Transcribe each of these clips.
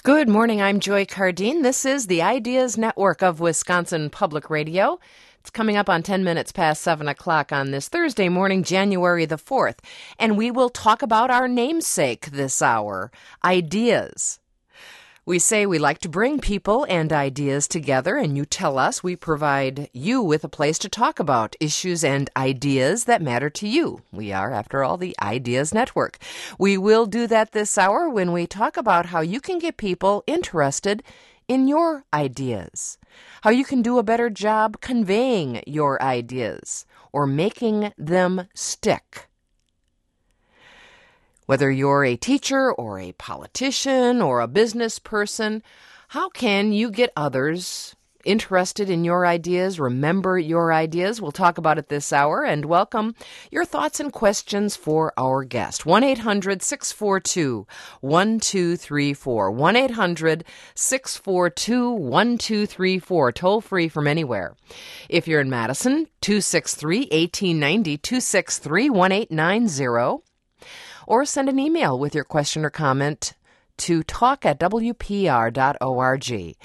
Good morning, I'm Joy Cardine. This is the Ideas Network of Wisconsin Public Radio. It's coming up on 10 minutes past 7 o'clock on this Thursday morning, January the 4th. And we will talk about our namesake this hour, ideas. We say we like to bring people and ideas together, and you tell us we provide you with a place to talk about issues and ideas that matter to you. We are, after all, the Ideas Network. We will do that this hour when we talk about how you can get people interested in your ideas, how you can do a better job conveying your ideas or making them stick. Whether you're a teacher or a politician or a business person, how can you get others interested in your ideas, remember your ideas? We'll talk about it this hour and welcome your thoughts and questions for our guest. 1-800-642-1234. 1-800-642-1234. Toll free from anywhere. If you're in Madison, 263-1890, 263-1890. Or send an email with your question or comment to talk@wpr.org.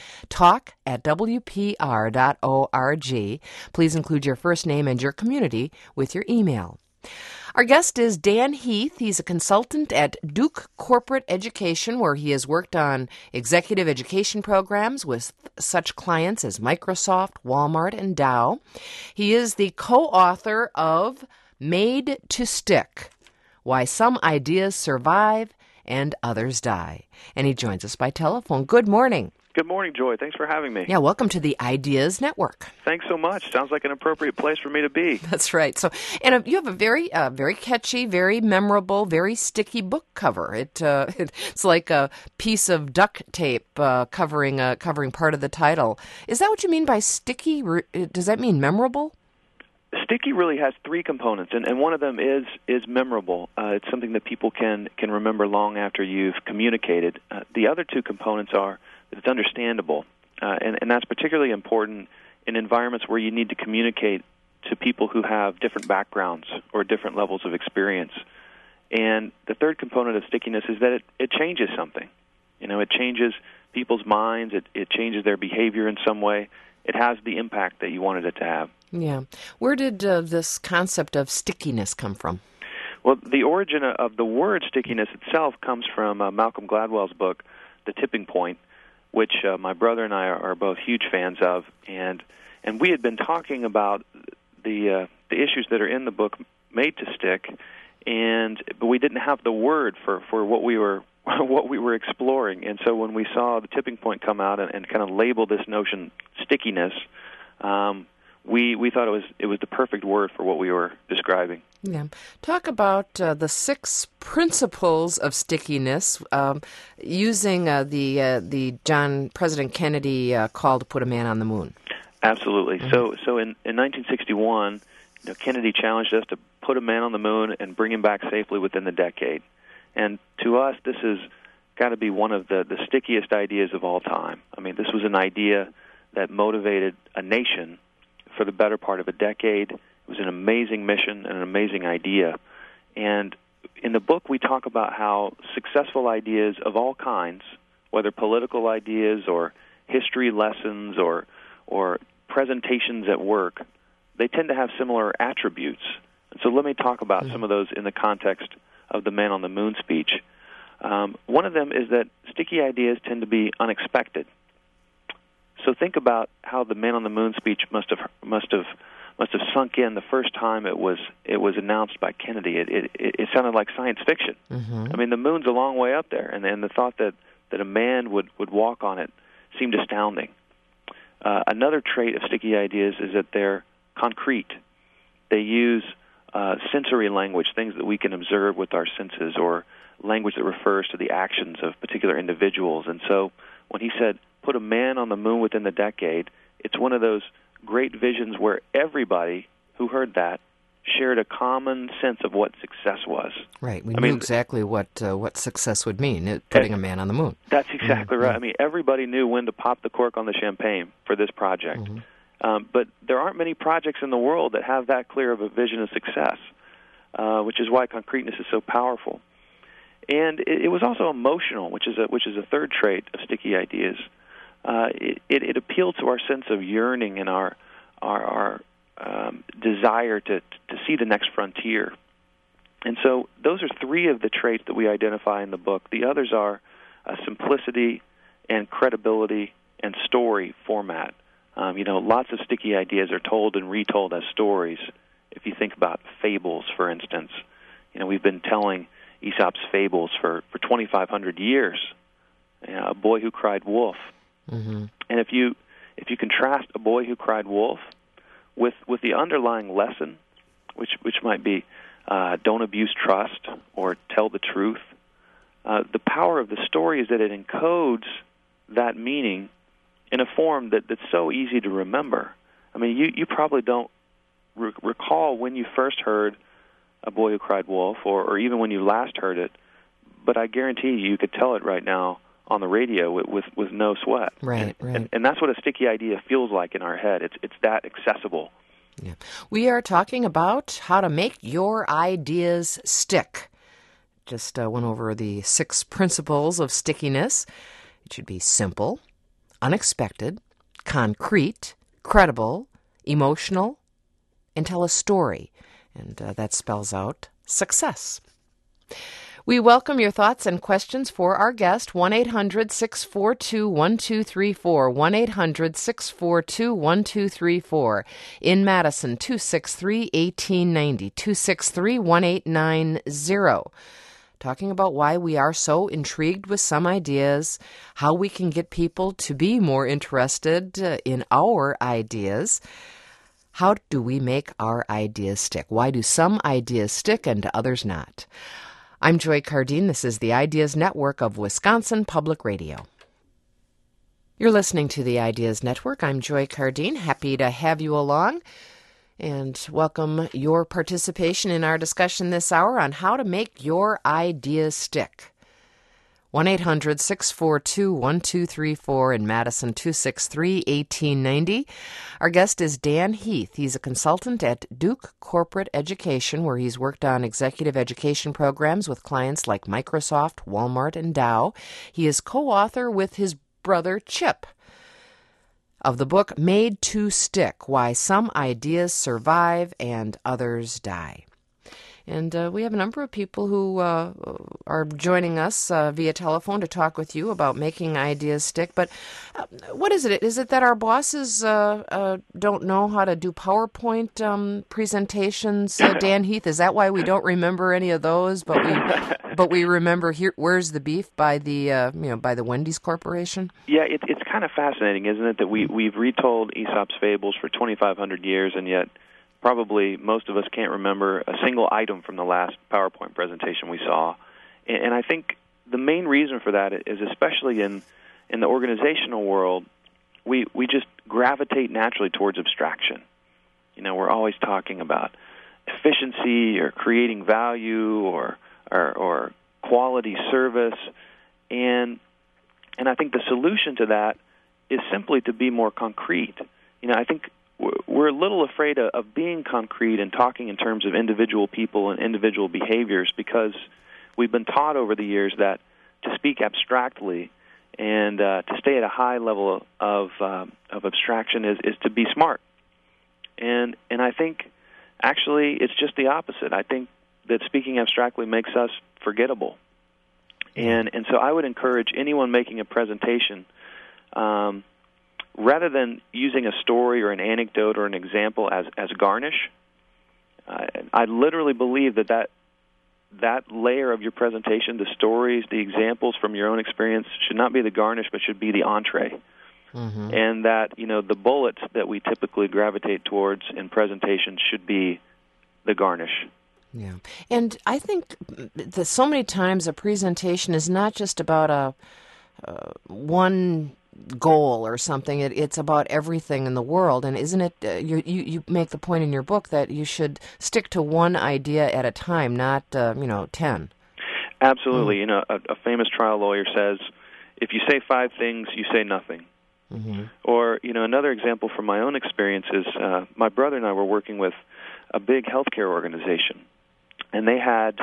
Talk@wpr.org. Please include your first name and your community with your email. Our guest is Dan Heath. He's a consultant at Duke Corporate Education, where he has worked on executive education programs with such clients as Microsoft, Walmart, and Dow. He is the co-author of Made to Stick: Why Some Ideas Survive and Others Die. And he joins us by telephone. Good morning. Good morning, Joy. Thanks for having me. Yeah, welcome to the Ideas Network. Thanks so much. Sounds like an appropriate place for me to be. That's right. So, and you have a very catchy, very memorable, very sticky book cover. It's like a piece of duct tape covering part of the title. Is that what you mean by sticky? Does that mean memorable? Sticky really has three components, and one of them is memorable. It's something that people can remember long after you've communicated. The other two components are that it's understandable, and that's particularly important in environments where you need to communicate to people who have different backgrounds or different levels of experience. And the third component of stickiness is that it changes something. You know, it changes people's minds. It changes their behavior in some way. It has the impact that you wanted it to have. Yeah. Where did this concept of stickiness come from? Well, the origin of the word stickiness itself comes from Malcolm Gladwell's book, The Tipping Point, which my brother and I are both huge fans of. And we had been talking about the issues that are in the book Made to Stick, but we didn't have the word for what we were exploring. And so when we saw The Tipping Point come out and kind of label this notion stickiness, we thought it was the perfect word for what we were describing. Yeah. Talk about the 6 principles of stickiness using the President Kennedy call to put a man on the moon. Absolutely. Mm-hmm. So in 1961, Kennedy challenged us to put a man on the moon and bring him back safely within the decade. And to us, this has got to be one of the stickiest ideas of all time. I mean, this was an idea that motivated a nation for the better part of a decade. It was an amazing mission and an amazing idea. And in the book, we talk about how successful ideas of all kinds, whether political ideas or history lessons or presentations at work, they tend to have similar attributes. And so let me talk about some of those in the context of the Man on the Moon speech. One of them is that sticky ideas tend to be unexpected. So think about how the Man on the Moon speech must have sunk in the first time it was announced by Kennedy. It sounded like science fiction. Mm-hmm. I mean, the moon's a long way up there, and the thought that a man would walk on it seemed astounding. Another trait of sticky ideas is that they're concrete. They use sensory language, things that we can observe with our senses, or language that refers to the actions of particular individuals. And so when he said, put a man on the moon within the decade, it's one of those great visions where everybody who heard that shared a common sense of what success was. Right. We knew exactly what success would mean, putting a man on the moon. That's exactly right. I mean, everybody knew when to pop the cork on the champagne for this project. Mm-hmm. But there aren't many projects in the world that have that clear of a vision of success, which is why concreteness is so powerful. And it was also emotional, which is a third trait of sticky ideas. It appealed to our sense of yearning and our desire to see the next frontier. And so those are three of the traits that we identify in the book. The others are simplicity and credibility and story format. Lots of sticky ideas are told and retold as stories. If you think about fables, for instance, we've been telling Aesop's fables for 2,500 years. A Boy Who Cried Wolf. Mm-hmm. And if you contrast A Boy Who Cried Wolf with the underlying lesson, which might be don't abuse trust or tell the truth, the power of the story is that it encodes that meaning in a form that's so easy to remember. I mean, you probably don't recall when you first heard A Boy Who Cried Wolf, or even when you last heard it, but I guarantee you could tell it right now on the radio with no sweat. Right. And that's what a sticky idea feels like in our head. It's that accessible. Yeah. We are talking about how to make your ideas stick. Just went over the 6 principles of stickiness. It should be simple, unexpected, concrete, credible, emotional, and tell a story. And that spells out success. We welcome your thoughts and questions for our guest, 1-800-642-1234, 1-800-642-1234. In Madison, 263-1890, 263-1890. Talking about why we are so intrigued with some ideas, how we can get people to be more interested in our ideas. How do we make our ideas stick? Why do some ideas stick and others not? I'm Joy Cardine. This is the Ideas Network of Wisconsin Public Radio. You're listening to the Ideas Network. I'm Joy Cardine. Happy to have you along and welcome your participation in our discussion this hour on how to make your ideas stick. 1-800-642-1234 in Madison, 263-1890. Our guest is Dan Heath. He's a consultant at Duke Corporate Education, where he's worked on executive education programs with clients like Microsoft, Walmart, and Dow. He is co-author with his brother Chip of the book Made to Stick: Why Some Ideas Survive and Others Die. And we have a number of people who are joining us via telephone to talk with you about making ideas stick. But what is it? Is it that our bosses don't know how to do PowerPoint presentations, Dan Heath? Is that why we don't remember any of those? But we remember here. Where's the Beef by the by the Wendy's Corporation? Yeah, it's kind of fascinating, isn't it, that we've retold Aesop's fables for 2,500 years, and yet probably most of us can't remember a single item from the last PowerPoint presentation we saw. And I think the main reason for that is, especially in the organizational world, we just gravitate naturally towards abstraction. We're always talking about efficiency or creating value or quality service. And I think the solution to that is simply to be more concrete. I think we're a little afraid of being concrete and talking in terms of individual people and individual behaviors, because we've been taught over the years that to speak abstractly and to stay at a high level of abstraction is to be smart. And I think actually it's just the opposite. I think that speaking abstractly makes us forgettable. And so I would encourage anyone making a presentation, rather than using a story or an anecdote or an example as garnish, I literally believe that layer of your presentation, the stories, the examples from your own experience, should not be the garnish, but should be the entree. Mm-hmm. And that, the bullets that we typically gravitate towards in presentations should be the garnish. Yeah. And I think that so many times a presentation is not just about one goal or something. It's about everything in the world. And isn't it, you make the point in your book that you should stick to one idea at a time, not, 10. Absolutely. Mm-hmm. A famous trial lawyer says, if you say 5 things, you say nothing. Mm-hmm. Or, another example from my own experience is my brother and I were working with a big healthcare organization, and they had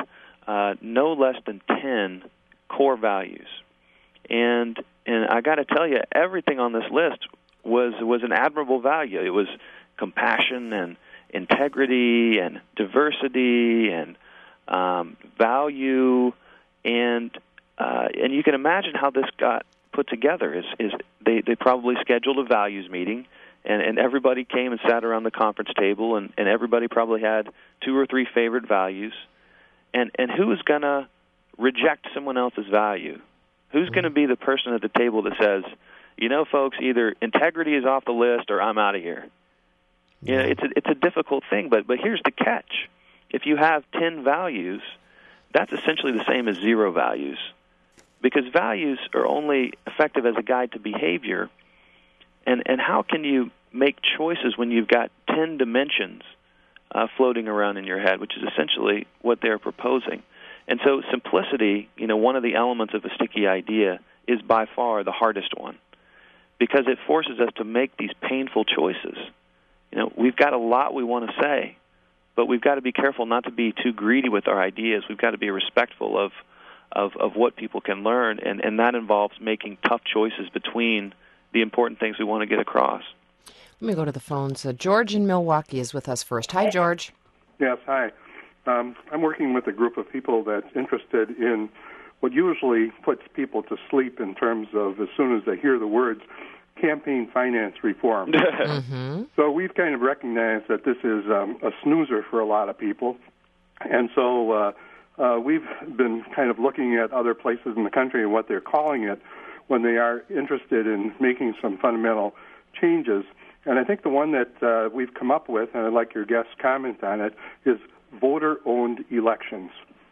no less than 10 core values. And I got to tell you, everything on this list was an admirable value. It was compassion and integrity and diversity and value, and you can imagine how this got put together. Is they probably scheduled a values meeting, and everybody came and sat around the conference table, and everybody probably had 2 or 3 favorite values, and who is going to reject someone else's value? Who's going to be the person at the table that says, you know, folks, either integrity is off the list or I'm out of here? You know, it's a difficult thing, but here's the catch. If you have 10 values, that's essentially the same as 0 values, because values are only effective as a guide to behavior. And how can you make choices when you've got 10 dimensions floating around in your head, which is essentially what they're proposing? And so simplicity, you know, one of the elements of a sticky idea, is by far the hardest one, because it forces us to make these painful choices. You know, we've got a lot we want to say, but we've got to be careful not to be too greedy with our ideas. We've got to be respectful of what people can learn, and that involves making tough choices between the important things we want to get across. Let me go to the phones. George in Milwaukee is with us first. Hi, George. Yes, hi. I'm working with a group of people that's interested in what usually puts people to sleep in terms of, as soon as they hear the words, campaign finance reform. Mm-hmm. So we've kind of recognized that this is a snoozer for a lot of people. And so we've been kind of looking at other places in the country and what they're calling it when they are interested in making some fundamental changes. And I think the one that we've come up with, and I'd like your guest's comment on it, is voter-owned elections.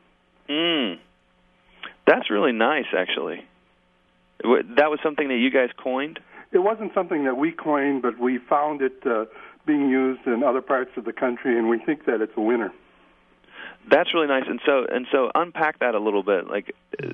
That's really nice, actually. That was something that you guys coined? It wasn't something that we coined, but we found it being used in other parts of the country, and we think that it's a winner. That's really nice. And so unpack that a little bit. Like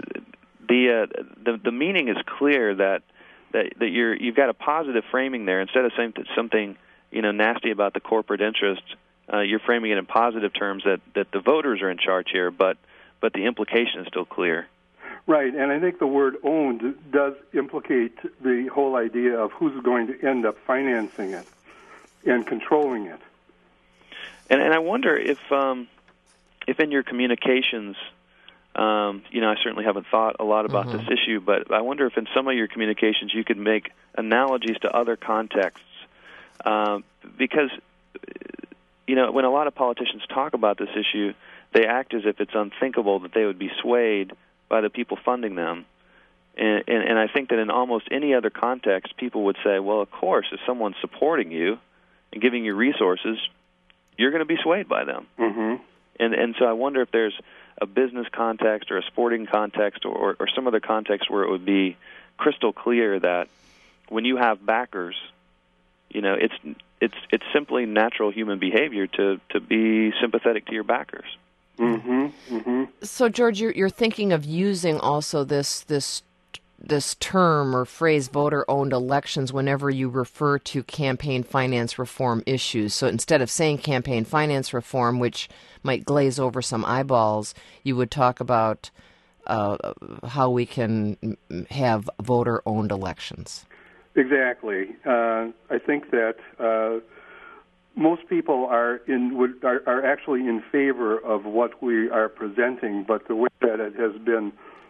the meaning is clear that you've got a positive framing there. Instead of saying something, you know, nasty about the corporate interest, you're framing it in positive terms that the voters are in charge here, but the implication is still clear. Right, and I think the word owned does implicate the whole idea of who's going to end up financing it and controlling it. And I wonder if in your communications, you know, I certainly haven't thought a lot about this issue, but I wonder if in some of your communications you could make analogies to other contexts, because, you know, when a lot of politicians talk about this issue, they act as if it's unthinkable that they would be swayed by the people funding them. And I think that in almost any other context, people would say, well, of course, if someone's supporting you and giving you resources, you're going to be swayed by them. Mm-hmm. And so I wonder if there's a business context or a sporting context or some other context where it would be crystal clear that when you have backers, you know, it's simply natural human behavior to be sympathetic to your backers. Mm-hmm. Mm-hmm. So, George, you're thinking of using also this term or phrase, voter-owned elections, whenever you refer to campaign finance reform issues. So instead of saying campaign finance reform, which might glaze over some eyeballs, you would talk about how we can have voter-owned elections. Exactly. I think that most people are actually in favor of what we are presenting, but the way that it has been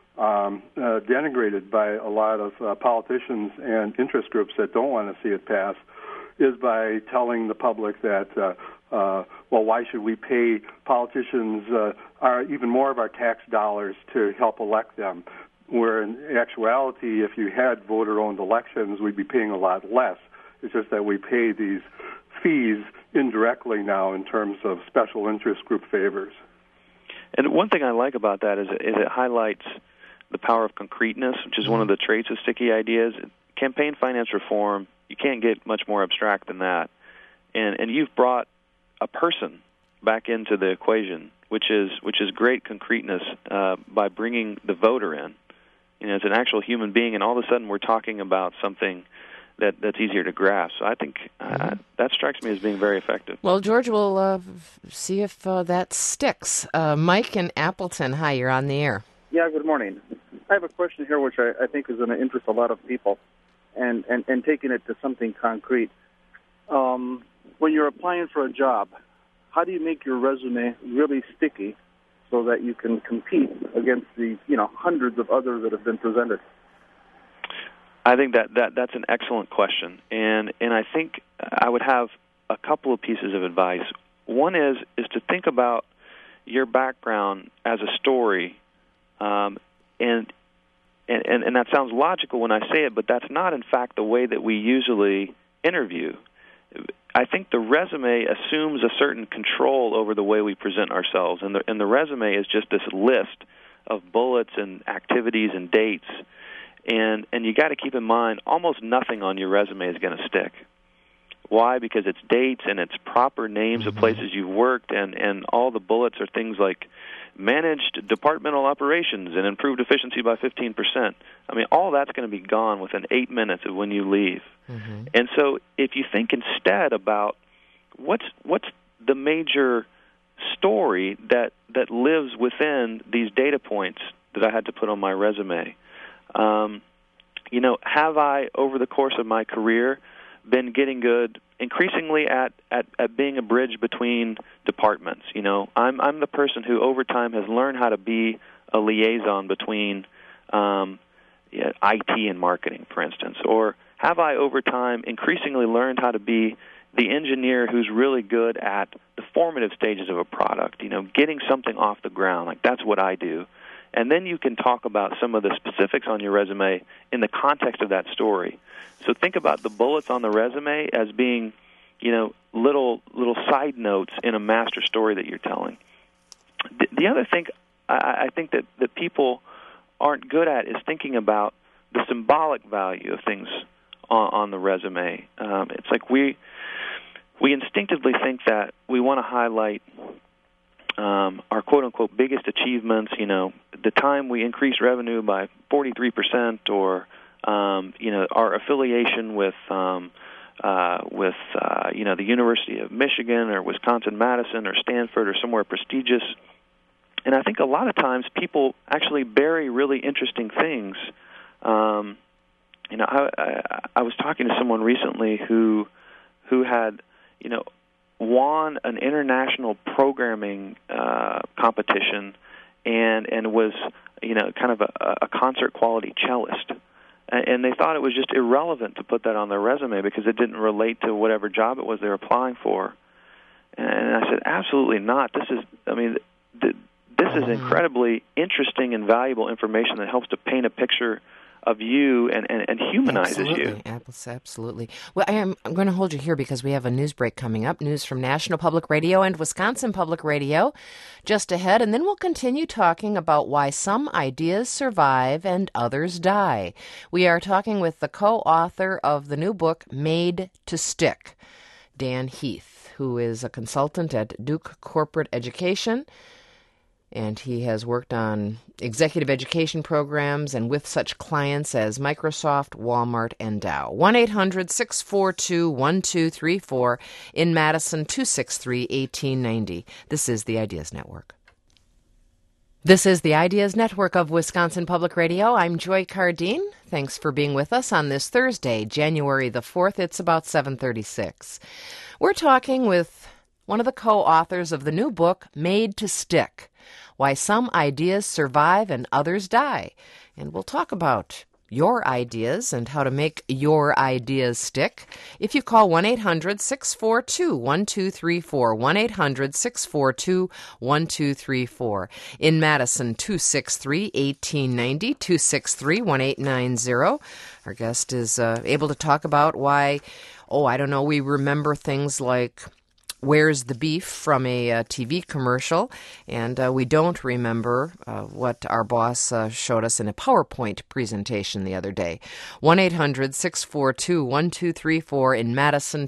denigrated by a lot of politicians and interest groups that don't want to see it pass is by telling the public that, well, why should we pay politicians even more of our tax dollars to help elect them? Where in actuality, if you had voter-owned elections, we'd be paying a lot less. It's just that we pay these fees indirectly now in terms of special interest group favors. And one thing I like about that is it highlights the power of concreteness, which is one of the traits of sticky ideas. Campaign finance reform, you can't get much more abstract than that. And you've brought a person back into the equation, which is great concreteness by bringing the voter in. You know, it's an actual human being, and all of a sudden we're talking about something that's easier to grasp. So I think that strikes me as being very effective. Well, George, we'll see if that sticks. Mike in Appleton, hi, you're on the air. Yeah, good morning. I have a question here which I think is going to interest a lot of people, and taking it to something concrete. When you're applying for a job, how do you make your resume really sticky so that you can compete against the hundreds of others that have been presented? I think that's an excellent question, and I think I would have a couple of pieces of advice. One is to think about your background as a story, and that sounds logical when I say it, but that's not in fact the way that we usually interview. I think the resume assumes a certain control over the way we present ourselves, and the resume is just this list of bullets and activities and dates. And you got to keep in mind, almost nothing on your resume is going to stick. Why? Because it's dates and it's proper names of places you've worked, and all the bullets are things like managed departmental operations and improved efficiency by 15%. I mean, all that's going to be gone within 8 minutes of when you leave. Mm-hmm. And so if you think instead about what's the major story that lives within these data points that I had to put on my resume, have I, over the course of my career, been getting good increasingly at being a bridge between departments? I'm the person who over time has learned how to be a liaison between IT and marketing, for instance. Or have I over time increasingly learned how to be the engineer who's really good at the formative stages of a product, getting something off the ground? Like, that's what I do. And then you can talk about some of the specifics on your resume in the context of that story. So think about the bullets on the resume as being, little side notes in a master story that you're telling. The other thing I think that people aren't good at is thinking about the symbolic value of things on the resume. It's like we instinctively think that we want to highlight our quote-unquote biggest achievements, the time we increased revenue by 43%, or, our affiliation with the University of Michigan or Wisconsin-Madison or Stanford or somewhere prestigious. And I think a lot of times people actually bury really interesting things. I was talking to someone recently who had, won an international programming competition and was, kind of a concert quality cellist. And they thought it was just irrelevant to put that on their resume because it didn't relate to whatever job it was they were applying for. And I said, absolutely not. This is incredibly interesting and valuable information that helps to paint a picture of you and humanizes you. Absolutely. Well, I'm going to hold you here because we have a news break coming up. News from National Public Radio and Wisconsin Public Radio just ahead. And then we'll continue talking about why some ideas survive and others die. We are talking with the co-author of the new book, Made to Stick, Dan Heath, who is a consultant at Duke Corporate Education. And he has worked on executive education programs and with such clients as Microsoft, Walmart, and Dow. 1-800-642-1234 in Madison, 263-1890. This is the Ideas Network. This is the Ideas Network of Wisconsin Public Radio. I'm Joy Cardine. Thanks for being with us on this Thursday, January the 4th. It's about 7:36. We're talking with one of the co-authors of the new book, Made to Stick, Why Some Ideas Survive and Others Die. And we'll talk about your ideas and how to make your ideas stick if you call 1-800-642-1234, 1-800-642-1234. In Madison, 263-1890, 263-1890. Our guest is able to talk about why, we remember things like Where's the Beef from a TV commercial, and we don't remember what our boss showed us in a PowerPoint presentation the other day. 1-800-642-1234 in Madison,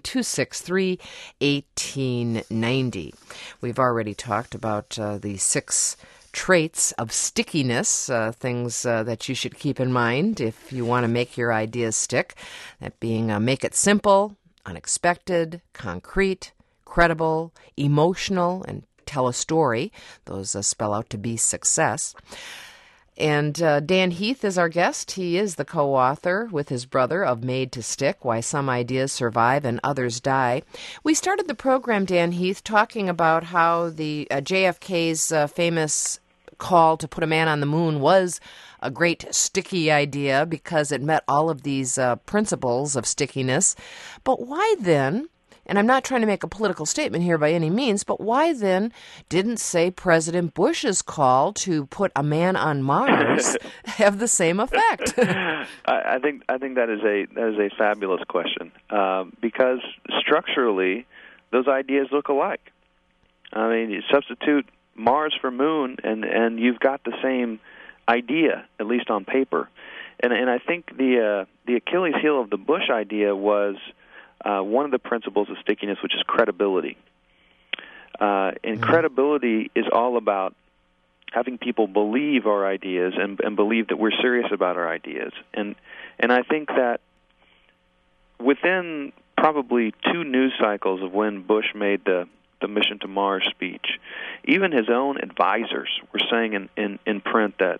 263-1890. We've already talked about the 6 traits of stickiness, things that you should keep in mind if you want to make your ideas stick. That being make it simple, unexpected, concrete, credible, emotional, and tell a story. Those spell out to be success. And Dan Heath is our guest. He is the co-author with his brother of Made to Stick, Why Some Ideas Survive and Others Die. We started the program, Dan Heath, talking about how the JFK's famous call to put a man on the moon was a great sticky idea because it met all of these principles of stickiness. But why then, and I'm not trying to make a political statement here by any means, but why then didn't, say, President Bush's call to put a man on Mars have the same effect? I think that is a fabulous question because structurally those ideas look alike. I mean, you substitute Mars for moon, and you've got the same idea, at least on paper. And I think the Achilles heel of the Bush idea was one of the principles of stickiness, which is credibility. And credibility is all about having people believe our ideas and believe that we're serious about our ideas. And I think that within probably 2 news cycles of when Bush made the Mission to Mars speech, even his own advisors were saying in print that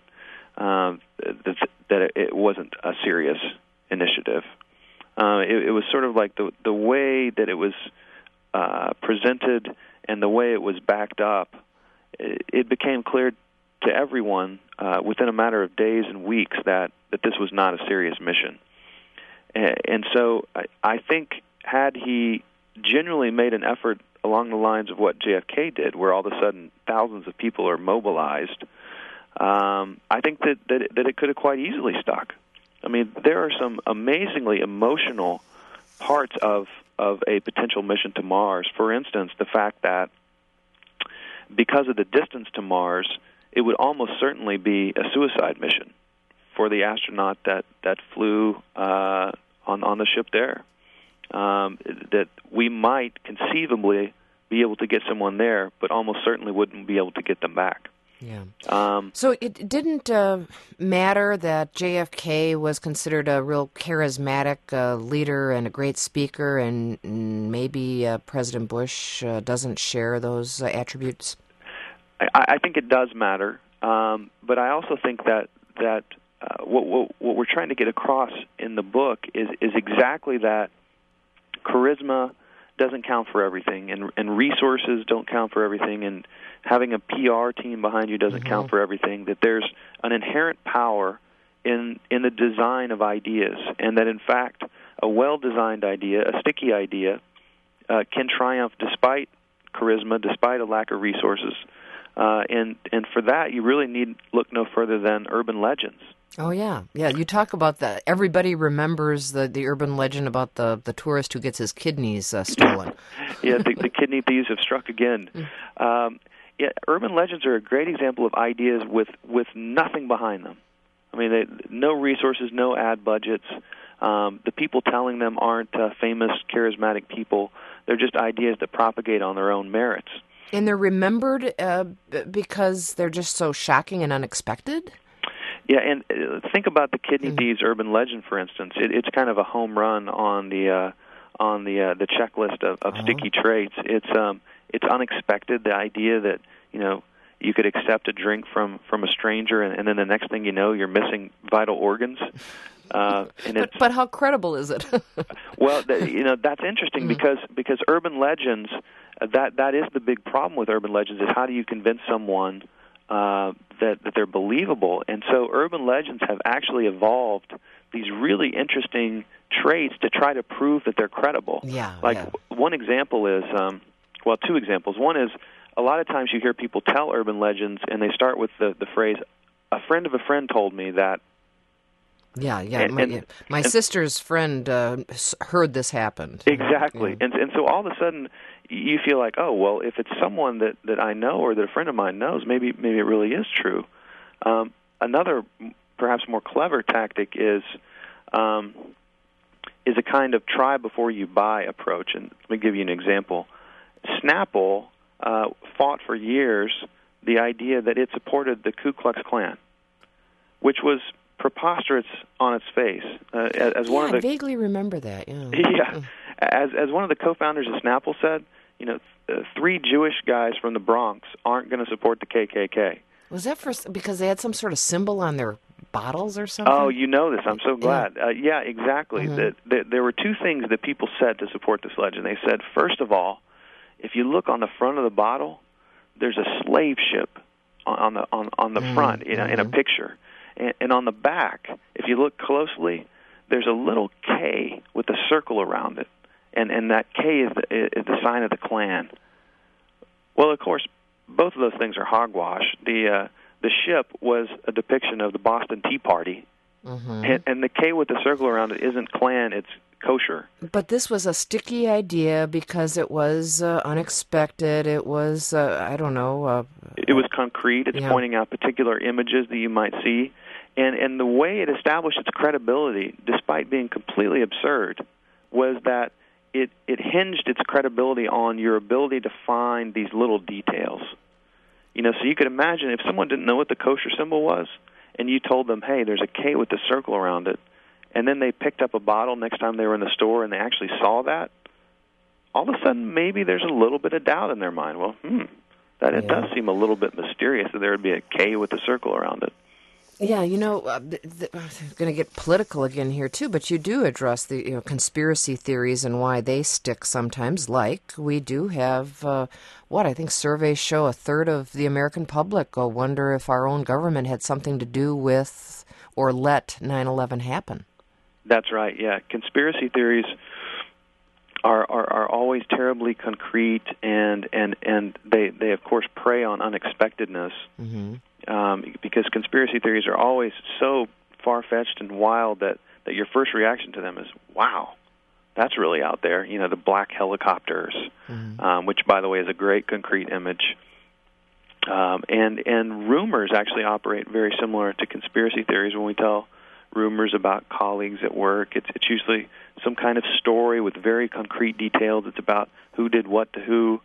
it wasn't a serious initiative. It was sort of like the way that it was presented and the way it was backed up. It became clear to everyone within a matter of days and weeks that this was not a serious mission. And so I think had he genuinely made an effort along the lines of what JFK did, where all of a sudden thousands of people are mobilized, I think that it could have quite easily stuck. I mean, there are some amazingly emotional parts of a potential mission to Mars. For instance, the fact that because of the distance to Mars, it would almost certainly be a suicide mission for the astronaut that flew on the ship there. That we might conceivably be able to get someone there, but almost certainly wouldn't be able to get them back. Yeah. So it didn't matter that JFK was considered a real charismatic leader and a great speaker, and maybe President Bush doesn't share those attributes? I think it does matter, but I also think that what we're trying to get across in the book is exactly that. Charisma doesn't count for everything, and resources don't count for everything, and having a PR team behind you doesn't count for everything, that there's an inherent power in the design of ideas, and that, in fact, a well-designed idea, a sticky idea, can triumph despite charisma, despite a lack of resources. And for that, you really need look no further than urban legends. Oh, yeah. Yeah, you talk about that. Everybody remembers the urban legend about the tourist who gets his kidneys stolen. Yeah, the kidney thieves have struck again. Yeah, urban legends are a great example of ideas with nothing behind them. I mean, no resources, no ad budgets. The people telling them aren't famous, charismatic people. They're just ideas that propagate on their own merits. And they're remembered because they're just so shocking and unexpected? Yeah, and think about the kidney thieves urban legend, for instance. It's kind of a home run on the checklist of sticky traits. It's unexpected. The idea that you could accept a drink from a stranger, and then the next thing you know, you're missing vital organs. But how credible is it? Well, that's interesting because urban legends. That is the big problem with urban legends is how do you convince someone that they're believable. And so urban legends have actually evolved these really interesting traits to try to prove that they're credible. One example is, 2 examples. One is a lot of times you hear people tell urban legends and they start with the phrase, a friend of a friend told me that. My sister's friend heard this happened. Exactly. Yeah. And so all of a sudden you feel like, oh, well, if it's someone that I know or that a friend of mine knows, maybe it really is true. Another, perhaps more clever tactic is a kind of try before you buy approach. And let me give you an example. Snapple fought for years the idea that it supported the Ku Klux Klan, which was preposterous on its face. As one of the, I vaguely remember that. Yeah. Yeah. As one of the co-founders of Snapple said, 3 Jewish guys from the Bronx aren't going to support the KKK. Was that because they had some sort of symbol on their bottles or something? Oh, you know this. I'm so glad. Yeah, exactly. Mm-hmm. There were 2 things that people said to support this legend. They said, first of all, if you look on the front of the bottle, there's a slave ship on the front in a picture. And on the back, if you look closely, there's a little K with a circle around it. And that K is the sign of the Klan. Well, of course, both of those things are hogwash. The ship was a depiction of the Boston Tea Party, and the K with the circle around it isn't Klan, it's kosher. But this was a sticky idea because it was unexpected. It was, I don't know. It was concrete. It's pointing out particular images that you might see. And the way it established its credibility, despite being completely absurd, was that it hinged its credibility on your ability to find these little details. So you could imagine if someone didn't know what the kosher symbol was, and you told them, hey, there's a K with a circle around it, and then they picked up a bottle next time they were in the store and they actually saw that, all of a sudden maybe there's a little bit of doubt in their mind. Well, it does seem a little bit mysterious that there would be a K with a circle around it. Yeah, I'm going to get political again here too, but you do address the conspiracy theories and why they stick sometimes. Like we do have, I think surveys show 1/3 of the American public wonder if our own government had something to do with or let 9/11 happen. That's right. Yeah, conspiracy theories are always terribly concrete, and they of course prey on unexpectedness. Mm-hmm. Because conspiracy theories are always so far-fetched and wild that your first reaction to them is, wow, that's really out there. The black helicopters, which, by the way, is a great concrete image. And rumors actually operate very similar to conspiracy theories. When we tell rumors about colleagues at work, it's usually some kind of story with very concrete details. It's about who did what to who.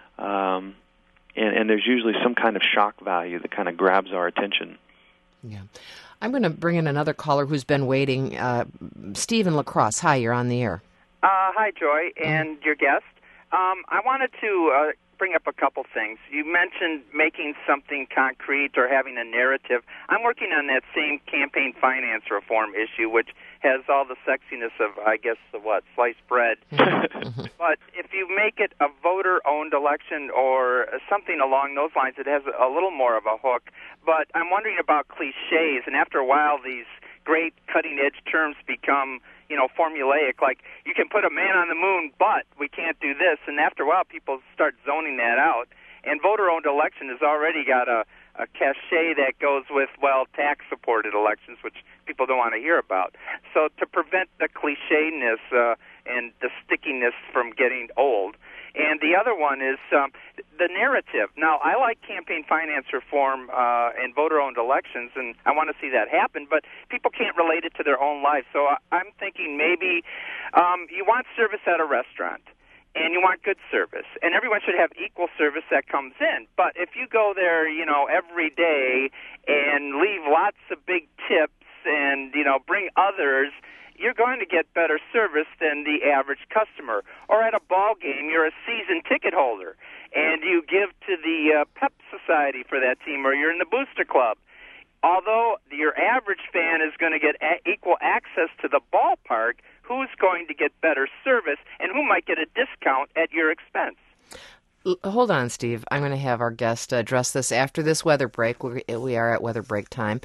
And there's usually some kind of shock value that kind of grabs our attention. Yeah. I'm going to bring in another caller who's been waiting. Steve in La Crosse. Hi, you're on the air. Hi, Joy, and your guest. I wanted to bring up a couple things. You mentioned making something concrete or having a narrative. I'm working on that same campaign finance reform issue, which has all the sexiness of, I guess, sliced bread. But if you make it a voter-owned election or something along those lines, it has a little more of a hook. But I'm wondering about cliches, and after a while, these great cutting-edge terms become, formulaic, like you can put a man on the moon, but we can't do this. And after a while, people start zoning that out. And voter-owned election has already got a cachet that goes with, tax-supported elections, which people don't want to hear about. So to prevent the clichéness and the stickiness from getting old. And the other one is the narrative. Now, I like campaign finance reform and voter-owned elections, and I want to see that happen, but people can't relate it to their own life. So I'm thinking maybe you want service at a restaurant, and you want good service, and everyone should have equal service that comes in. But if you go there, every day and leave lots of big tips and, bring others, you're going to get better service than the average customer. Or at a ball game, you're a season ticket holder, and you give to the Pep Society for that team, or you're in the Booster Club. Although your average fan is going to get equal access to the ballpark, who's going to get better service, and who might get a discount at your expense? Hold on, Steve. I'm going to have our guest address this after this weather break. We are at weather break time.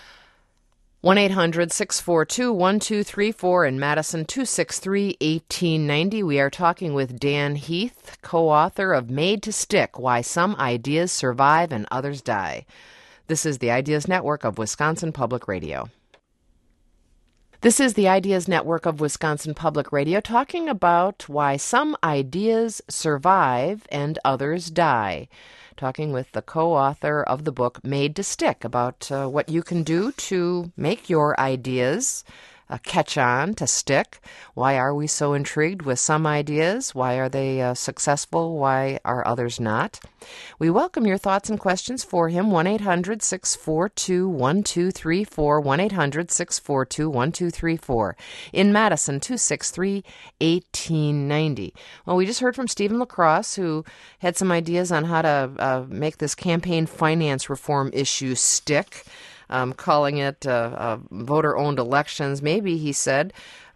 1-800-642-1234 in Madison, 263-1890. We are talking with Dan Heath, co-author of Made to Stick, Why Some Ideas Survive and Others Die. This is the Ideas Network of Wisconsin Public Radio. This is the Ideas Network of Wisconsin Public Radio, talking about why some ideas survive and others die. Talking with the co-author of the book Made to Stick about what you can do to make your ideas catch on, to stick? Why are we so intrigued with some ideas? Why are they successful? Why are others not? We welcome your thoughts and questions for him. 1-800-642-1234, 1-800-642-1234. In Madison, 263-1890. Well, we just heard from Stephen LaCrosse, who had some ideas on how to make this campaign finance reform issue stick. Calling it voter-owned elections. Maybe, he said,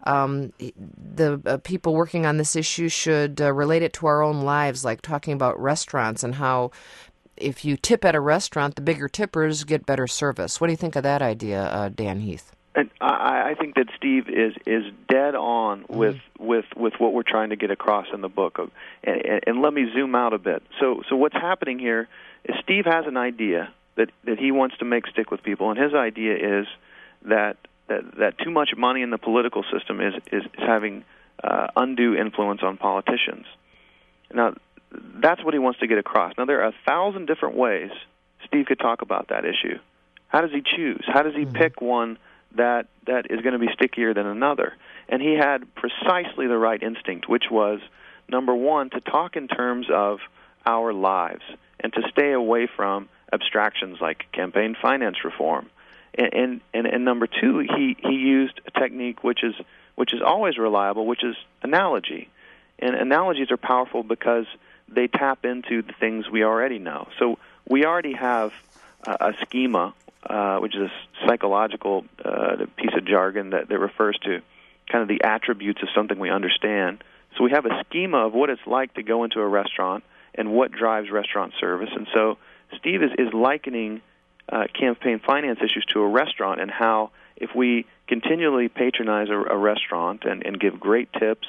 the people working on this issue should relate it to our own lives, like talking about restaurants and how if you tip at a restaurant, the bigger tippers get better service. What do you think of that idea, Dan Heath? And I think that Steve is dead on with what we're trying to get across in the book. And let me zoom out a bit. So what's happening here is Steve has an idea that he wants to make stick with people, and his idea is that too much money in the political system is having undue influence on politicians. Now, that's what he wants to get across. Now, there are 1,000 different ways Steve could talk about that issue. How does he choose? How does he pick one that is going to be stickier than another? And he had precisely the right instinct, which was, number one, to talk in terms of our lives and to stay away from abstractions like campaign finance reform. And number two, he used a technique which is always reliable, which is analogy. And analogies are powerful because they tap into the things we already know. So we already have a schema, which is a psychological piece of jargon that refers to kind of the attributes of something we understand. So we have a schema of what it's like to go into a restaurant and what drives restaurant service. And so Steve is likening campaign finance issues to a restaurant, and how if we continually patronize a restaurant and give great tips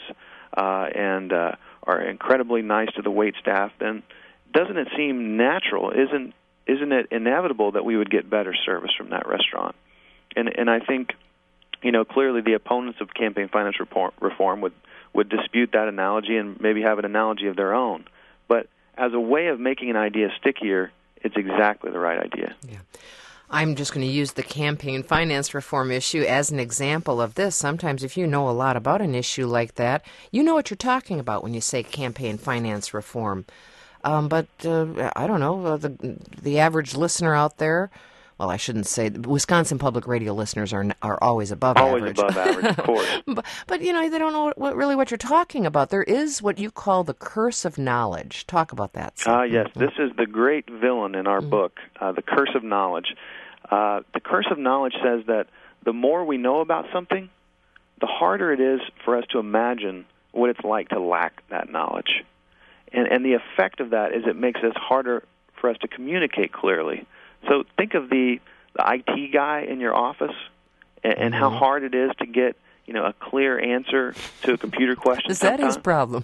and are incredibly nice to the wait staff, then doesn't it seem natural? Isn't it inevitable that we would get better service from that restaurant? And I think, clearly the opponents of campaign finance reform would dispute that analogy and maybe have an analogy of their own. But as a way of making an idea stickier, it's exactly the right idea. Yeah. I'm just going to use the campaign finance reform issue as an example of this. Sometimes if you know a lot about an issue like that, you know what you're talking about when you say campaign finance reform. But I don't know, the average listener out there, well, I shouldn't say, Wisconsin Public Radio listeners are always above average. Always above average, of course. But they don't know what you're talking about. There is what you call the curse of knowledge. Talk about that. Yes, this is the great villain in our book, the curse of knowledge. The curse of knowledge says that the more we know about something, the harder it is for us to imagine what it's like to lack that knowledge. And the effect of that is it makes it harder for us to communicate clearly. So think of the IT guy in your office and how hard it is to get a clear answer to a computer question. Is that his problem?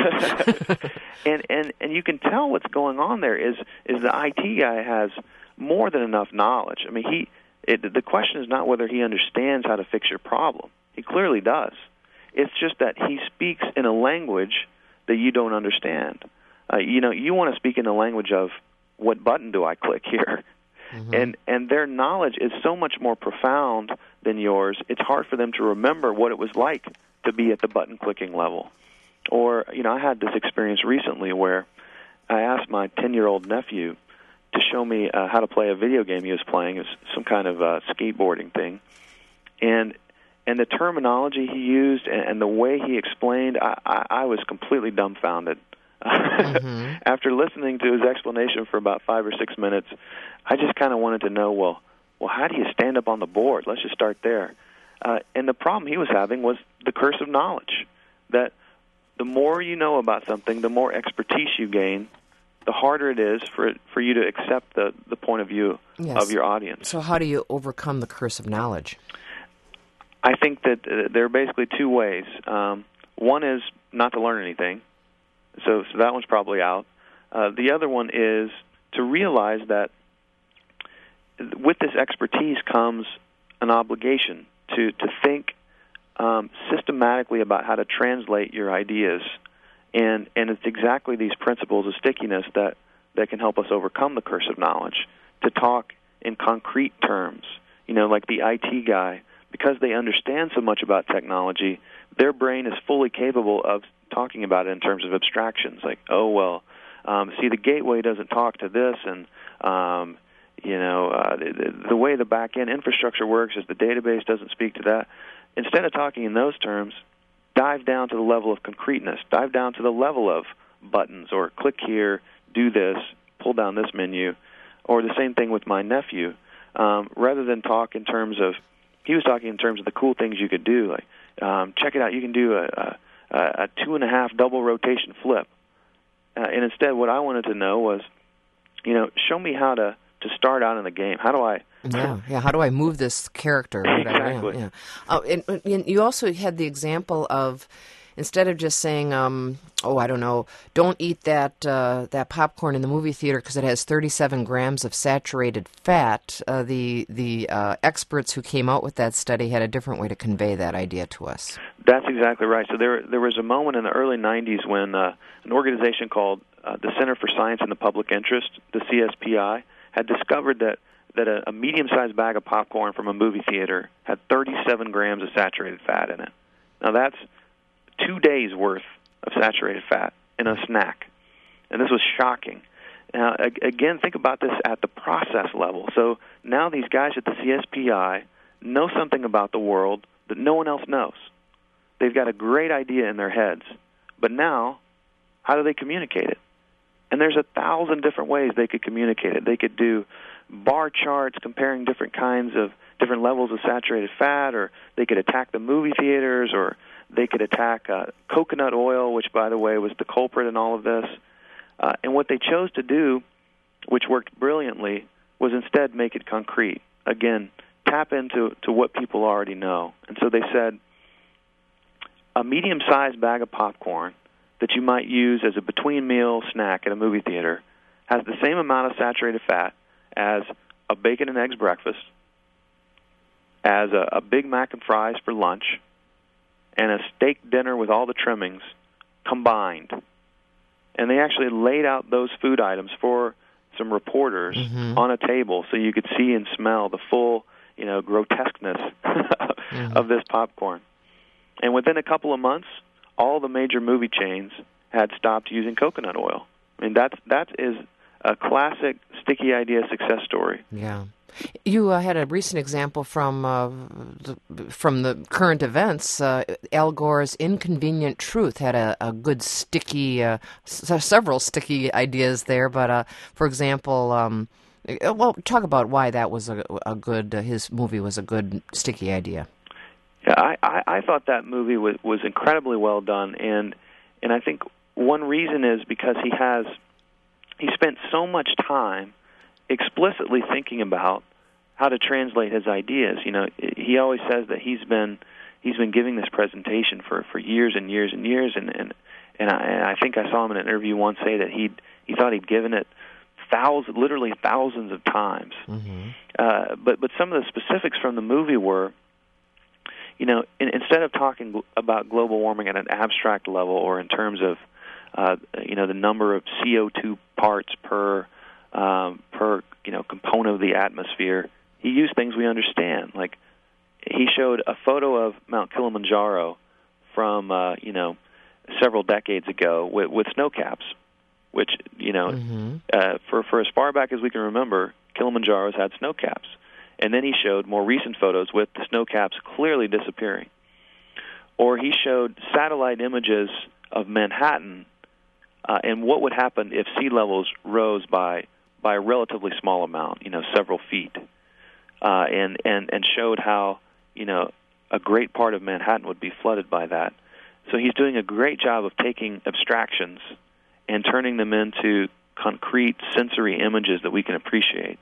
and you can tell what's going on there is the IT guy has more than enough knowledge. I mean, the question is not whether he understands how to fix your problem. He clearly does. It's just that he speaks in a language that you don't understand. You want to speak in the language of what button do I click here? And their knowledge is so much more profound than yours, it's hard for them to remember what it was like to be at the button-clicking level. Or, I had this experience recently where I asked my 10-year-old nephew to show me how to play a video game he was playing. It was some kind of skateboarding thing. And the terminology he used and the way he explained, I was completely dumbfounded. After listening to his explanation for about 5 or 6 minutes, I just kind of wanted to know, well, how do you stand up on the board? Let's just start there. And the problem he was having was the curse of knowledge, that the more you know about something, the more expertise you gain, the harder it is for you to accept the point of view of your audience. So how do you overcome the curse of knowledge? I think that there are basically two ways. One is not to learn anything. So that one's probably out. The other one is to realize that with this expertise comes an obligation to think systematically about how to translate your ideas. And it's exactly these principles of stickiness that can help us overcome the curse of knowledge, to talk in concrete terms. Like the IT guy because they understand so much about technology, their brain is fully capable of talking about it in terms of abstractions, like, oh, well, see, the gateway doesn't talk to this, and the way the back-end infrastructure works is the database doesn't speak to that. Instead of talking in those terms, dive down to the level of concreteness, dive down to the level of buttons, or click here, do this, pull down this menu, or the same thing with my nephew. Rather than talk in terms of, he was talking in terms of the cool things you could do, like, check it out, you can do a 2.5 double rotation flip. And instead, what I wanted to know was, show me how to start out in the game. How do I... How do I move this character? Exactly. Yeah. Oh, and you also had the example of, instead of just saying, I don't know, don't eat that popcorn in the movie theater because it has 37 grams of saturated fat, the experts who came out with that study had a different way to convey that idea to us. That's exactly right. So there was a moment in the early 90s when an organization called the Center for Science in the Public Interest, the CSPI, had discovered that a medium-sized bag of popcorn from a movie theater had 37 grams of saturated fat in it. Now that's 2 days' worth of saturated fat in a snack. And this was shocking. Now, again, think about this at the process level. So now these guys at the CSPI know something about the world that no one else knows. They've got a great idea in their heads. But now, how do they communicate it? And there's 1,000 different ways they could communicate it. They could do bar charts comparing different levels of saturated fat, or they could attack the movie theaters, or they could attack coconut oil, which, by the way, was the culprit in all of this. And what they chose to do, which worked brilliantly, was instead make it concrete. Again, tap into what people already know. And so they said, a medium-sized bag of popcorn that you might use as a between-meal snack at a movie theater has the same amount of saturated fat as a bacon and eggs breakfast, as a Big Mac and fries for lunch, and a steak dinner with all the trimmings combined. And they actually laid out those food items for some reporters on a table so you could see and smell the full, grotesqueness of this popcorn. And within a couple of months, all the major movie chains had stopped using coconut oil. I mean, that is a classic sticky idea success story. Yeah. You had a recent example from the current events. Al Gore's Inconvenient Truth had a good sticky, several sticky ideas there. But for example, talk about why that was a good. His movie was a good sticky idea. Yeah, I thought that movie was incredibly well done, and I think one reason is because he spent so much time explicitly thinking about how to translate his ideas. He always says that he's been giving this presentation for years and years and years, and I think I saw him in an interview once say that he thought he'd given it literally thousands of times. But some of the specifics from the movie were, instead of talking about global warming at an abstract level or in terms of the number of CO2 parts per component of the atmosphere, he used things we understand. Like, he showed a photo of Mount Kilimanjaro from several decades ago with snow caps, which for as far back as we can remember, Kilimanjaro's had snow caps. And then he showed more recent photos with the snow caps clearly disappearing. Or he showed satellite images of Manhattan and what would happen if sea levels rose by a relatively small amount, several feet, and showed how a great part of Manhattan would be flooded by that. So he's doing a great job of taking abstractions and turning them into concrete sensory images that we can appreciate.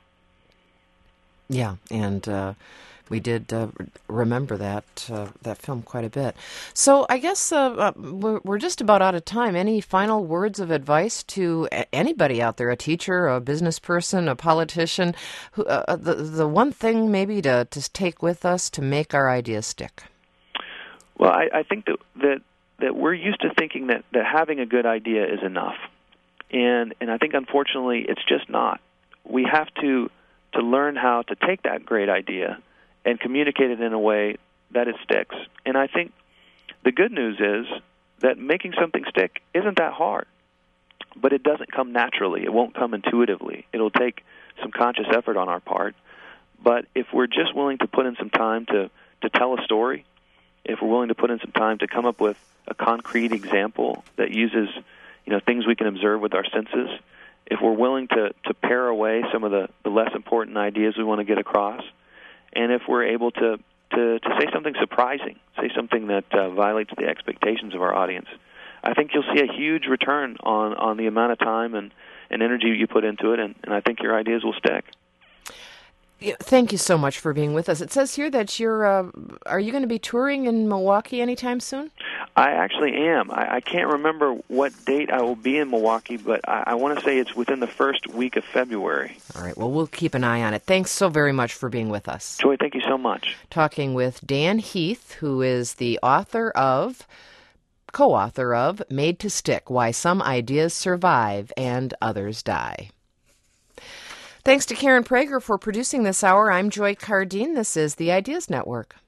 Yeah, and we did remember that film quite a bit. So I guess we're just about out of time. Any final words of advice to anybody out there, a teacher, a business person, a politician, the one thing maybe to take with us to make our ideas stick? Well, I think that we're used to thinking that having a good idea is enough. And I think, unfortunately, it's just not. We have to learn how to take that great idea and communicate it in a way that it sticks. And I think the good news is that making something stick isn't that hard, but it doesn't come naturally. It won't come intuitively. It'll take some conscious effort on our part. But if we're just willing to put in some time to tell a story, if we're willing to put in some time to come up with a concrete example that uses, things we can observe with our senses, if we're willing to pare away some of the less important ideas we want to get across, and if we're able to say something surprising, say something that violates the expectations of our audience, I think you'll see a huge return on the amount of time and energy you put into it, and I think your ideas will stick. Thank you so much for being with us. It says here that are you going to be touring in Milwaukee anytime soon? I actually am. I can't remember what date I will be in Milwaukee, but I want to say it's within the first week of February. All right. Well, we'll keep an eye on it. Thanks so very much for being with us. Joy, thank you so much. Talking with Dan Heath, who is the co-author of Made to Stick, Why Some Ideas Survive and Others Die. Thanks to Karen Prager for producing this hour. I'm Joy Cardine. This is the Ideas Network.